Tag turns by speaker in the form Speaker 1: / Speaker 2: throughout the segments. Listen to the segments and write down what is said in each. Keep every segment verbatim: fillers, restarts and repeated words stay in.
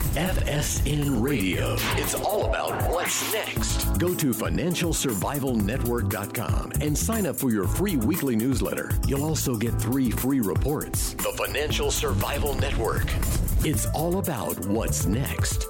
Speaker 1: F S N Radio. It's all about what's next. Go to financial survival network dot com and sign up for your free weekly newsletter. You'll also get three free reports. The Financial Survival Network. It's all about what's next.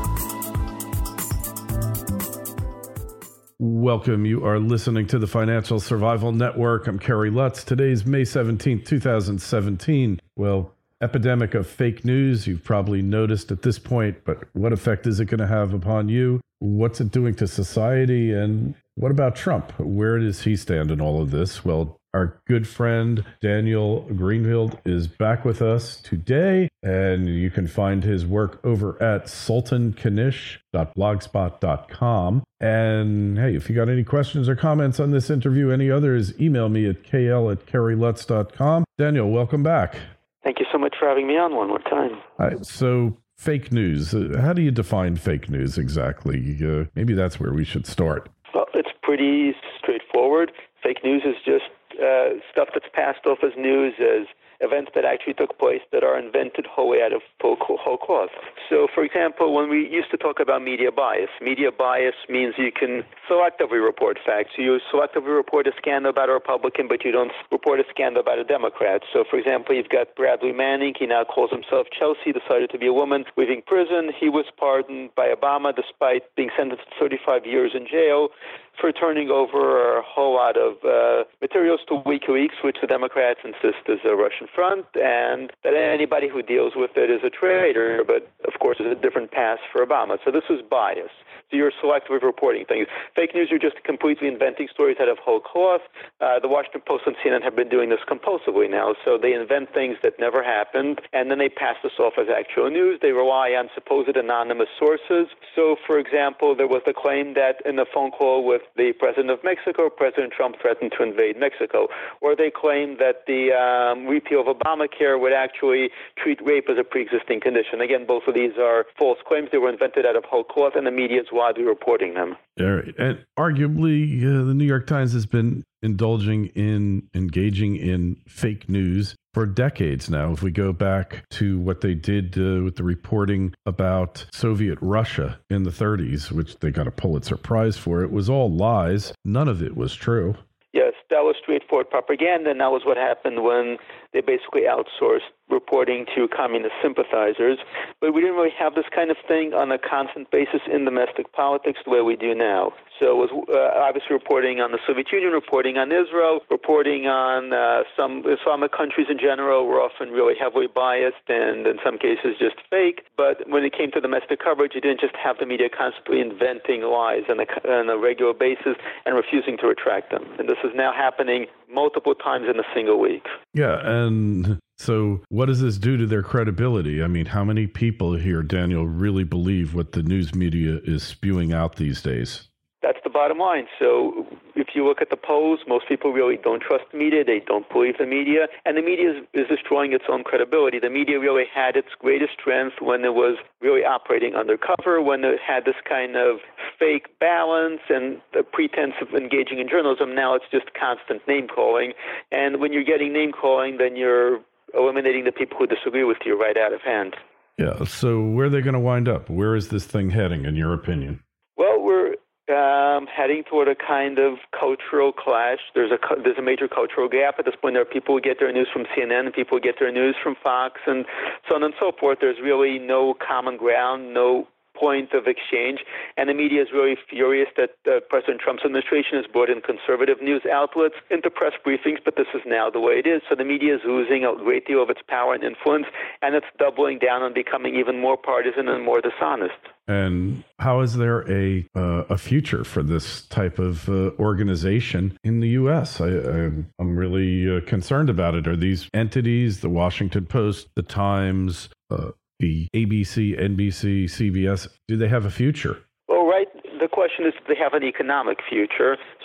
Speaker 2: Welcome. You are listening to the Financial Survival Network. I'm Kerry Lutz. Today's May seventeenth, twenty seventeen. Well, epidemic of fake news, you've probably noticed at this point, but what effect is it going to have upon you? What's it doing to society? And what about Trump? Where does he stand in all of this? Well, our good friend Daniel Greenfield is back with us today, and you can find his work over at sultan kanish dot blogspot dot com. And hey, if you got any questions or comments on this interview, any others, email me at k l at kerry lutz dot com. Daniel, welcome back.
Speaker 3: Thank you so much for having me on one more time.
Speaker 2: All right, so fake news. Uh, how do you define fake news exactly? Uh, maybe that's where we should start.
Speaker 3: Well, it's pretty straightforward. Fake news is just uh, stuff that's passed off as news, as events that actually took place that are invented wholly out of whole cloth. So, for example, when we used to talk about media bias, media bias means you can selectively report facts. You selectively report a scandal about a Republican, but you don't report a scandal about a Democrat. So, for example, you've got Bradley Manning. He now calls himself Chelsea, decided to be a woman leaving prison. He was pardoned by Obama despite being sentenced to thirty-five years in jail for turning over a whole lot of uh, materials to WikiLeaks, which the Democrats insist is a Russian front, and that anybody who deals with it is a traitor, but of course there's a different path for Obama. So this was bias. So you're selectively reporting things. Fake news, you're just completely inventing stories out of whole cloth. Uh, the Washington Post and C N N have been doing this compulsively now. So they invent things that never happened, and then they pass this off as actual news. They rely on supposed anonymous sources. So, for example, there was the claim that in a phone call with the president of Mexico, President Trump threatened to invade Mexico. Or they claim that the um, repeal of Obamacare would actually treat rape as a pre-existing condition. Again, both of these are false claims. They were invented out of whole cloth, and the media is widely reporting them.
Speaker 2: All right. And arguably, uh, the New York Times has been indulging in engaging in fake news for decades now. If we go back to what they did uh, with the reporting about Soviet Russia in the thirties, which they got a Pulitzer Prize for, it was all lies. None of it was true.
Speaker 3: Yes, that was straightforward propaganda, and that was what happened when they basically outsourced reporting to communist sympathizers. But we didn't really have this kind of thing on a constant basis in domestic politics the way we do now. So it was uh, obviously reporting on the Soviet Union, reporting on Israel, reporting on uh, some Islamic countries in general were often really heavily biased and in some cases just fake. But when it came to domestic coverage, you didn't just have the media constantly inventing lies on a, on a regular basis and refusing to retract them. And this is now happening multiple times in a single week.
Speaker 2: Yeah, and so what does this do to their credibility? I mean, how many people here, Daniel, really believe what the news media is spewing out these days?
Speaker 3: That's the bottom line. So if you look at the polls, most people really don't trust the media. They don't believe the media. And the media is, is destroying its own credibility. The media really had its greatest strength when it was really operating undercover, when it had this kind of fake balance and the pretense of engaging in journalism. Now it's just constant name-calling. And when you're getting name-calling, then you're eliminating the people who disagree with you right out of hand.
Speaker 2: Yeah, so where are they going to wind up? Where is this thing heading, in your opinion?
Speaker 3: Well, we're Um, heading toward a kind of cultural clash. There's a there's a major cultural gap at this point. There are people who get their news from C N N and people who get their news from Fox and so on and so forth. There's really no common ground, no point of exchange, and the media is really furious that uh, President Trump's administration has brought in conservative news outlets into press briefings, but this is now the way it is. So the media is losing a great deal of its power and influence, and it's doubling down on becoming even more partisan and more dishonest.
Speaker 2: And how is there a uh, a future for this type of uh, organization in the U S? I, I'm, I'm really uh, concerned about it. Are these entities, the Washington Post, the Times, uh, the A B C, N B C, C B S, do they have a future?
Speaker 3: Well, right. The question is, do they have an economic future?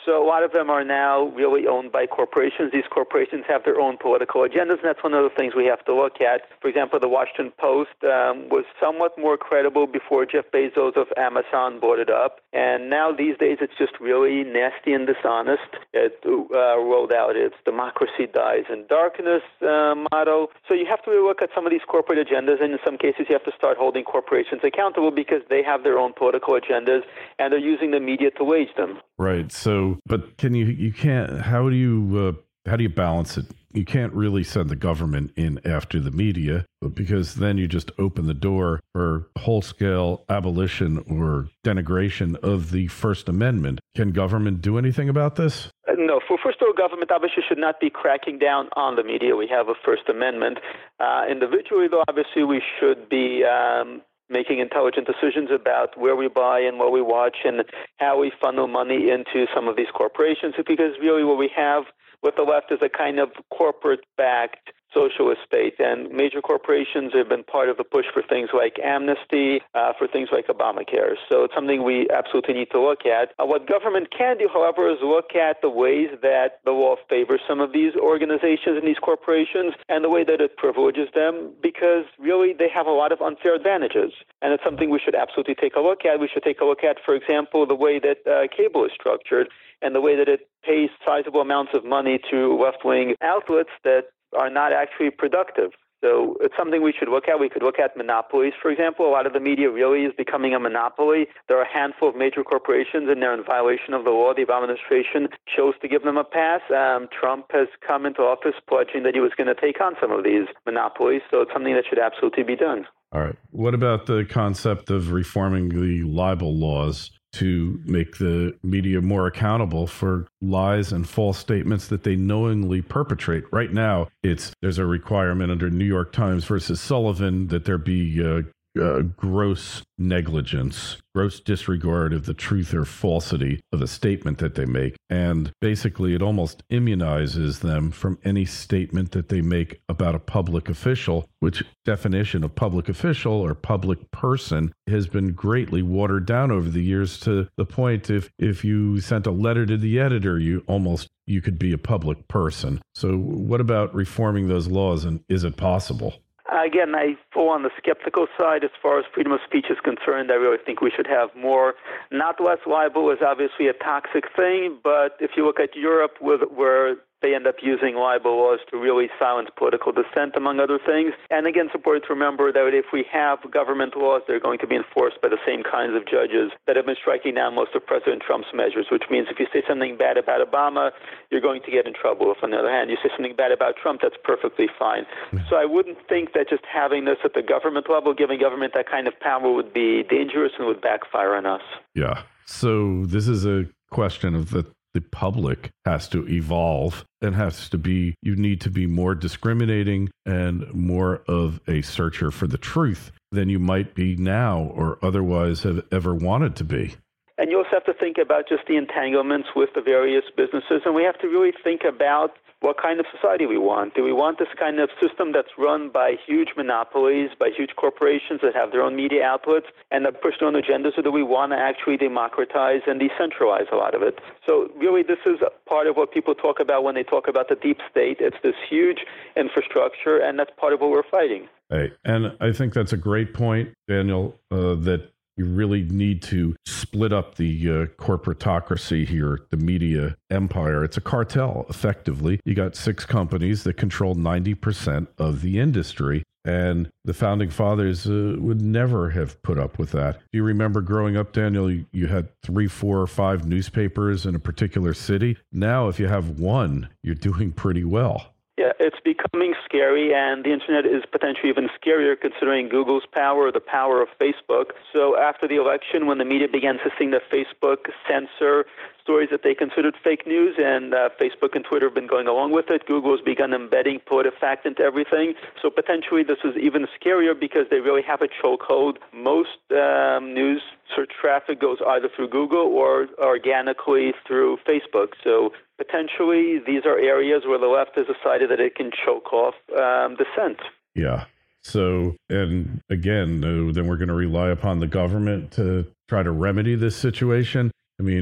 Speaker 3: So a lot of them are now really owned by corporations. These corporations have their own political agendas, and that's one of the things we have to look at. For example, the Washington Post um, was somewhat more credible before Jeff Bezos of Amazon bought it up, and now these days it's just really nasty and dishonest. It uh, rolled out its democracy dies in darkness uh, motto. So you have to really look at some of these corporate agendas, and in some cases you have to start holding corporations accountable because they have their own political agendas, and they're using the media to wage them.
Speaker 2: Right. So, but can you, you can't, how do you, uh, how do you balance it? You can't really send the government in after the media, because then you just open the door for whole-scale abolition or denigration of the First Amendment. Can government do anything about this?
Speaker 3: Uh, no. For first of all, government obviously should not be cracking down on the media. We have a First Amendment. Uh, individually, though, obviously we should be um, making intelligent decisions about where we buy and what we watch and how we funnel money into some of these corporations, because really what we have with the left is a kind of corporate-backed socialist state, and major corporations have been part of the push for things like amnesty, uh, for things like Obamacare. So it's something we absolutely need to look at. Uh, what government can do, however, is look at the ways that the law favors some of these organizations and these corporations and the way that it privileges them, because really they have a lot of unfair advantages. And it's something we should absolutely take a look at. We should take a look at, for example, the way that uh, cable is structured and the way that it pays sizable amounts of money to left-wing outlets that are not actually productive. So it's something we should look at. We could look at monopolies, for example. A lot of the media really is becoming a monopoly. There are a handful of major corporations, and they're in violation of the law. The Obama administration chose to give them a pass. Um, Trump has come into office pledging that he was going to take on some of these monopolies. So it's something that should absolutely be done.
Speaker 2: All right. What about the concept of reforming the libel laws to make the media more accountable for lies and false statements that they knowingly perpetrate? Right now, it's there's a requirement under New York Times versus Sullivan that there be uh, uh, gross negligence, gross disregard of the truth or falsity of a statement that they make. And basically, it almost immunizes them from any statement that they make about a public official, which definition of public official or public person has been greatly watered down over the years, to the point if, if you sent a letter to the editor, you almost you could be a public person. So what about reforming those laws, and is it possible?
Speaker 3: Again, I fall on the skeptical side as far as freedom of speech is concerned. I really think we should have more, not less. Libel is obviously a toxic thing, but if you look at Europe, with, where they end up using libel laws to really silence political dissent, among other things. And again, it's important to remember that if we have government laws, they're going to be enforced by the same kinds of judges that have been striking down most of President Trump's measures, which means if you say something bad about Obama, you're going to get in trouble. If, on the other hand, you say something bad about Trump, that's perfectly fine. So I wouldn't think that just having this at the government level, giving government that kind of power, would be dangerous and would backfire on us.
Speaker 2: Yeah. So this is a question of the The public has to evolve and has to be, you need to be more discriminating and more of a searcher for the truth than you might be now or otherwise have ever wanted to be.
Speaker 3: And you also have to think about just the entanglements with the various businesses. And we have to really think about what kind of society we want. Do we want this kind of system that's run by huge monopolies, by huge corporations that have their own media outlets and that push their own agendas, or do we want to actually democratize and decentralize a lot of it? So really, this is part of what people talk about when they talk about the deep state. It's this huge infrastructure, and that's part of what we're fighting.
Speaker 2: Hey, and I think that's a great point, Daniel, uh, that you really need to split up the uh, corporatocracy here, the media empire. It's a cartel, effectively. You got six companies that control ninety percent of the industry. And the founding fathers uh, would never have put up with that. Do you remember growing up, Daniel, you, you had three, four, or five newspapers in a particular city? Now, if you have one, you're doing pretty well.
Speaker 3: Yeah, it's becoming scary, and the internet is potentially even scarier considering Google's power, the power of Facebook. So after the election, when the media began insisting that Facebook censor stories that they considered fake news, and uh, Facebook and Twitter have been going along with it, Google has begun embedding PolitiFact into everything. So potentially this is even scarier because they really have a chokehold. Most um, news search traffic goes either through Google or organically through Facebook. So potentially these are areas where the left has decided that it can choke off um, dissent.
Speaker 2: Yeah. So, and again, uh, then we're going to rely upon the government to try to remedy this situation. I mean,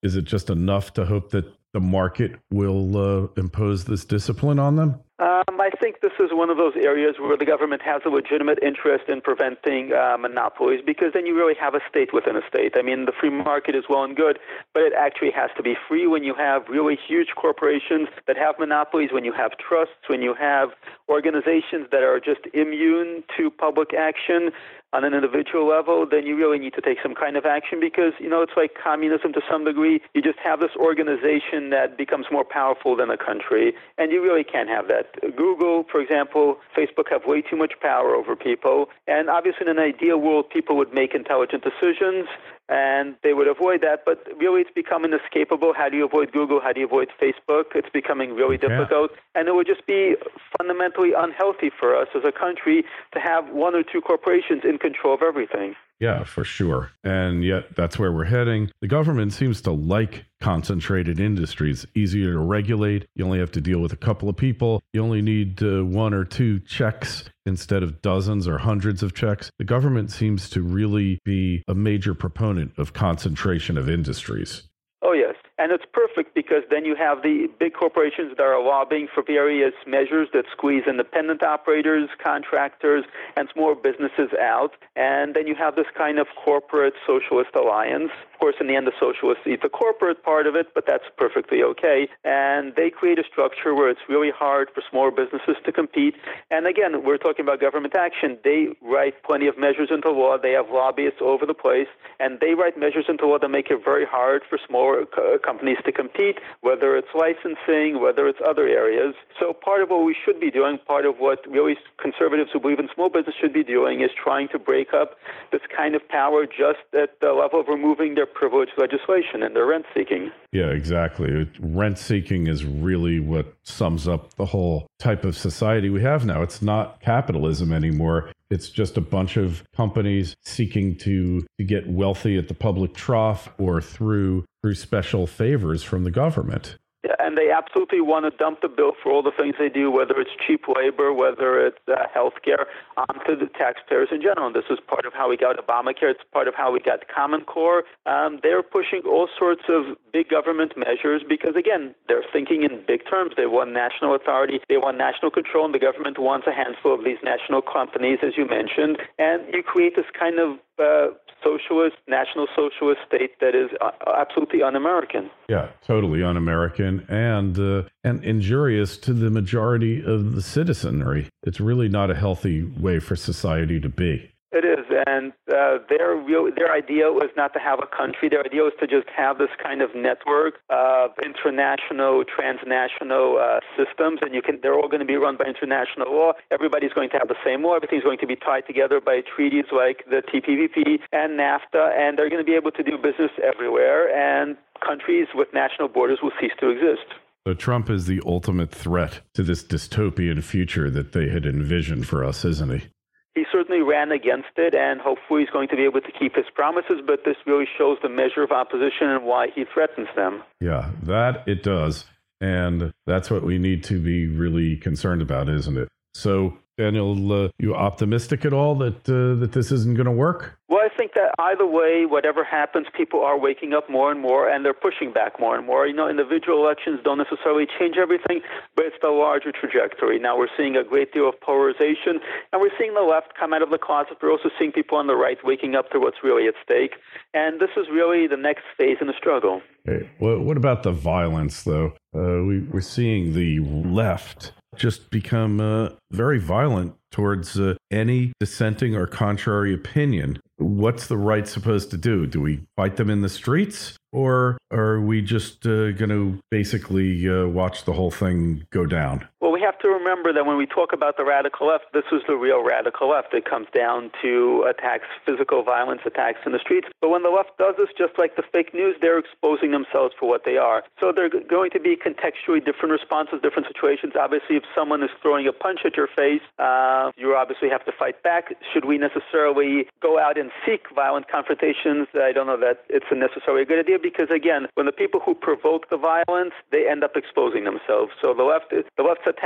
Speaker 2: is it just enough to hope that the market will uh, impose this discipline on them?
Speaker 3: Um, I think this is one of those areas where the government has a legitimate interest in preventing uh, monopolies, because then you really have a state within a state. I mean, the free market is well and good, but it actually has to be free when you have really huge corporations that have monopolies, when you have trusts, when you have organizations that are just immune to public action on an individual level. Then you really need to take some kind of action, because, you know, it's like communism to some degree. You just have this organization that becomes more powerful than a country, and you really can't have that. Google, for example, Facebook have way too much power over people, and obviously in an ideal world, people would make intelligent decisions, and they would avoid that, but really it's becoming inescapable. How do you avoid Google? How do you avoid Facebook? It's becoming really yeah. difficult, and it would just be fundamentally unhealthy for us as a country to have one or two corporations in control of everything.
Speaker 2: Yeah, for sure. And yet that's where we're heading. The government seems to like concentrated industries, easier to regulate. You only have to deal with a couple of people. You only need uh, one or two checks instead of dozens or hundreds of checks. The government seems to really be a major proponent of concentration of industries.
Speaker 3: Oh, yes. And it's perfect, because then you have the big corporations that are lobbying for various measures that squeeze independent operators, contractors, and small businesses out. And then you have this kind of corporate socialist alliance. Of course, in the end, the socialists eat the corporate part of it, but that's perfectly okay. And they create a structure where it's really hard for smaller businesses to compete. And again, we're talking about government action. They write plenty of measures into law. They have lobbyists all over the place, and they write measures into law that make it very hard for smaller co- companies to compete, whether it's licensing, whether it's other areas. So part of what we should be doing, part of what really conservatives who believe in small business should be doing, is trying to break up this kind of power just at the level of removing their privilege legislation and their rent seeking.
Speaker 2: Yeah, exactly. Rent seeking is really what sums up the whole type of society we have now. It's not capitalism anymore. It's just a bunch of companies seeking to, to get wealthy at the public trough or through through special favors from the government.
Speaker 3: Yeah, and they absolutely want to dump the bill for all the things they do, whether it's cheap labor, whether it's uh, health care, onto the taxpayers in general. And this is part of how we got Obamacare. It's part of how we got Common Core. Um, they're pushing all sorts of big government measures because, again, they're thinking in big terms. They want national authority. They want national control, and the government wants a handful of these national companies, as you mentioned. And you create this kind of uh, socialist, national socialist state that is uh, absolutely un-American.
Speaker 2: Yeah, totally un-American and uh, and injurious to the majority of the citizenry. It's really not a healthy way for society to be.
Speaker 3: It is, and uh, their real, their idea was not to have a country. Their idea was to just have this kind of network of international, transnational uh, systems, and you can. They're all going to be run by international law. Everybody's going to have the same law. Everything's going to be tied together by treaties like the T P P P and NAFTA, and they're going to be able to do business everywhere, and countries with national borders will cease to exist.
Speaker 2: So Trump is the ultimate threat to this dystopian future that they had envisioned for us, isn't he?
Speaker 3: He certainly ran against it, and hopefully he's going to be able to keep his promises, but this really shows the measure of opposition and why he threatens them.
Speaker 2: Yeah, that it does. And that's what we need to be really concerned about, isn't it? So, Daniel, uh, you optimistic at all that uh, that this isn't going to work?
Speaker 3: Well, I think that either way, whatever happens, people are waking up more and more, and they're pushing back more and more. You know, individual elections don't necessarily change everything, but it's the larger trajectory. Now we're seeing a great deal of polarization, and we're seeing the left come out of the closet. We're also seeing people on the right waking up to what's really at stake. And this is really the next phase in the struggle.
Speaker 2: Okay. Well, what about the violence, though? Uh, we, we're seeing the left just become uh, very violent towards uh, any dissenting or contrary opinion. What's the right supposed to do? Do we fight them in the streets, or are we just uh, going to basically uh, watch the whole thing go down?
Speaker 3: Well, we have to remember that when we talk about the radical left, this is the real radical left. It comes down to attacks, physical violence, attacks in the streets. But when the left does this, just like the fake news, they're exposing themselves for what they are. So they're going to be contextually different responses, different situations. Obviously, if someone is throwing a punch at your face, uh, you obviously have to fight back. Should we necessarily go out and seek violent confrontations? I don't know that it's a necessarily a good idea because, again, when the people who provoke the violence, they end up exposing themselves. So the left, the left's attacks on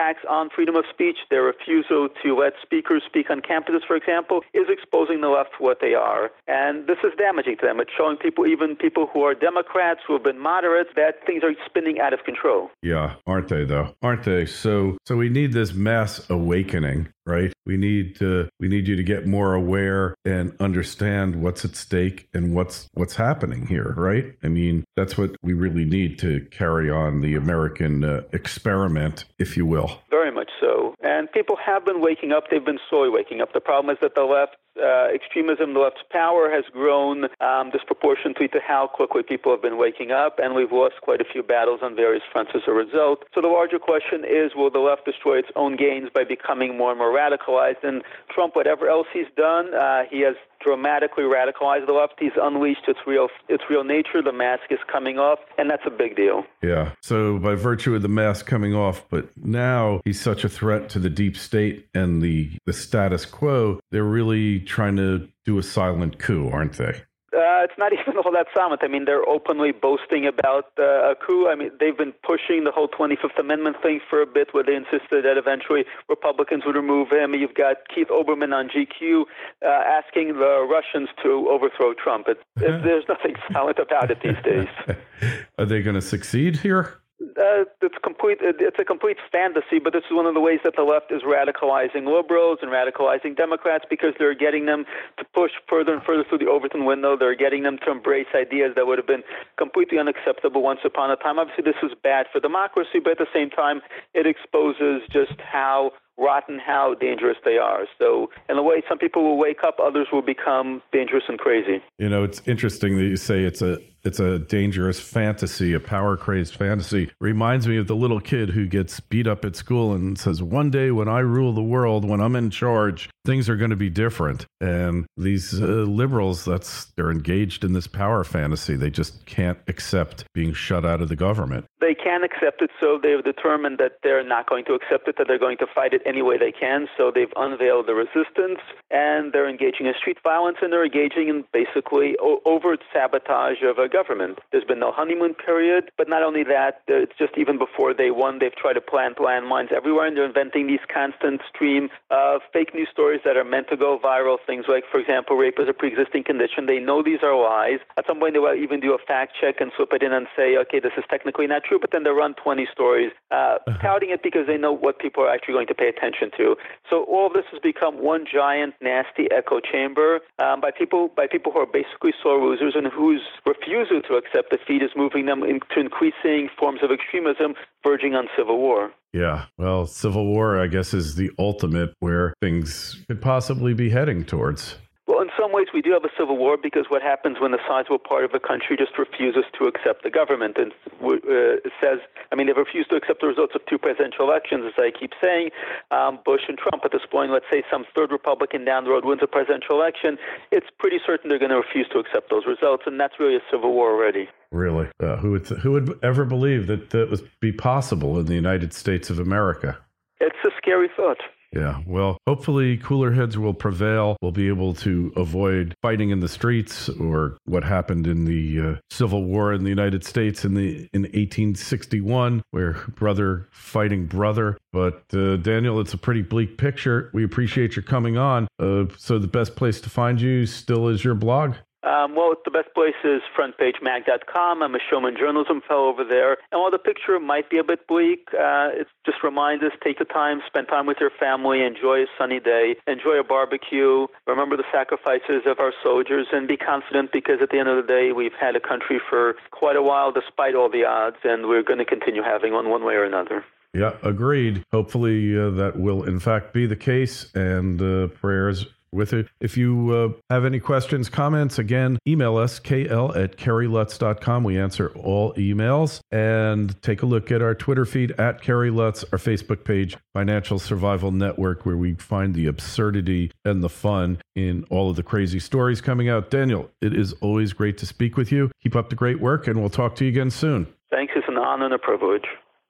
Speaker 3: on freedom of speech, their refusal to let speakers speak on campuses, for example, is exposing the left for what they are. And this is damaging to them. It's showing people, even people who are Democrats, who have been moderates, that things are spinning out of control.
Speaker 2: Yeah, aren't they, though? Aren't they? So so we need this mass awakening, right? We need to, we need you to get more aware and understand what's at stake and what's what's happening here, right? I mean, that's what we really need to carry on the American uh, experiment, if you will.
Speaker 3: Very much so. And people have been waking up. They've been slowly waking up. The problem is that the left uh, extremism, the left's power has grown um, disproportionately to how quickly people have been waking up, and we've lost quite a few battles on various fronts as a result. So the larger question is, will the left destroy its own gains by becoming more and more radicalized? And Trump, whatever else he's done, uh, he has dramatically radicalized the left. He's unleashed its real its real nature. The mask is coming off, and that's a big deal.
Speaker 2: Yeah. So by virtue of the mask coming off, but now he's such a threat to the deep state and the, the status quo, they're really trying to do a silent coup, aren't they?
Speaker 3: Uh, it's not even all that silent. I mean, they're openly boasting about uh, a coup. I mean, they've been pushing the whole twenty-fifth Amendment thing for a bit, where they insisted that eventually Republicans would remove him. You've got Keith Olbermann on G Q uh, asking the Russians to overthrow Trump. It, it, there's nothing silent about it these days.
Speaker 2: Are they going to succeed here?
Speaker 3: Uh, it's complete. It's a complete fantasy, but this is one of the ways that the left is radicalizing liberals and radicalizing Democrats, because they're getting them to push further and further through the Overton window. They're getting them to embrace ideas that would have been completely unacceptable once upon a time. Obviously, this is bad for democracy, but at the same time, it exposes just how rotten, how dangerous they are. So in a way, some people will wake up, others will become dangerous and crazy.
Speaker 2: You know, it's interesting that you say it's a it's a dangerous fantasy, a power-crazed fantasy. Reminds me of the little kid who gets beat up at school and says, one day when I rule the world, when I'm in charge, things are going to be different. And these uh, liberals, that's they're engaged in this power fantasy. They just can't accept being shut out of the government.
Speaker 3: They can't accept it, so they've determined that they're not going to accept it, that they're going to fight it any way they can. So they've unveiled the resistance, and they're engaging in street violence, and they're engaging in basically o- overt sabotage of a government. There's been no honeymoon period, but not only that, it's just even before they won, they've tried to plant landmines everywhere, and they're inventing these constant stream of fake news stories that are meant to go viral. Things like, for example, rape is a pre-existing condition. They know these are lies. At some point, they will even do a fact check and slip it in and say, okay, this is technically not true, but then they run twenty stories, uh, touting it because they know what people are actually going to pay attention to. So all of this has become one giant, nasty echo chamber um, by people by people who are basically sore losers, and whose refusal to accept defeat is moving them into increasing forms of extremism verging on civil war.
Speaker 2: Yeah, well, civil war, I guess, is the ultimate where things could possibly be heading towards.
Speaker 3: Well, in some ways, we do have a civil war, because what happens when a sizable part of the country just refuses to accept the government and uh, says, I mean, they've refused to accept the results of two presidential elections, as I keep saying, um, Bush and Trump. At this point, let's say some third Republican down the road wins a presidential election, it's pretty certain they're going to refuse to accept those results, and that's really a civil war already.
Speaker 2: Really? Uh, who would th- who would ever believe that that would be possible in the United States of America?
Speaker 3: It's a scary thought.
Speaker 2: Yeah, well, hopefully cooler heads will prevail. We'll be able to avoid fighting in the streets, or what happened in the uh, Civil War in the United States in the in eighteen sixty-one, where brother fighting brother. But uh, Daniel, it's a pretty bleak picture. We appreciate your coming on. Uh, so the best place to find you still is your blog?
Speaker 3: Um, well, the best place is front page mag dot com. I'm a Showman Journalism fellow over there. And while the picture might be a bit bleak, uh, it just reminds us, take the time, spend time with your family, enjoy a sunny day, enjoy a barbecue, remember the sacrifices of our soldiers, and be confident, because at the end of the day, we've had a country for quite a while despite all the odds, and we're going to continue having one one way or another.
Speaker 2: Yeah, agreed. Hopefully uh, that will in fact be the case, and uh, prayers with it. If you uh, have any questions, comments, again, email us, k l at kerry lutz dot com. We answer all emails. And take a look at our Twitter feed, at Kerry Lutz, our Facebook page, Financial Survival Network, where we find the absurdity and the fun in all of the crazy stories coming out. Daniel, it is always great to speak with you. Keep up the great work, and we'll talk to you again soon.
Speaker 3: Thanks. It's an honor and a privilege.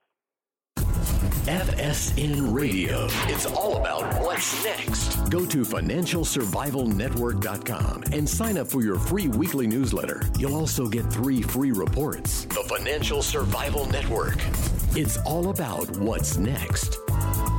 Speaker 1: F S N Radio. It's all about what's next. Go to financial survival network dot com and sign up for your free weekly newsletter. You'll also get three free reports. The Financial Survival Network. It's all about what's next.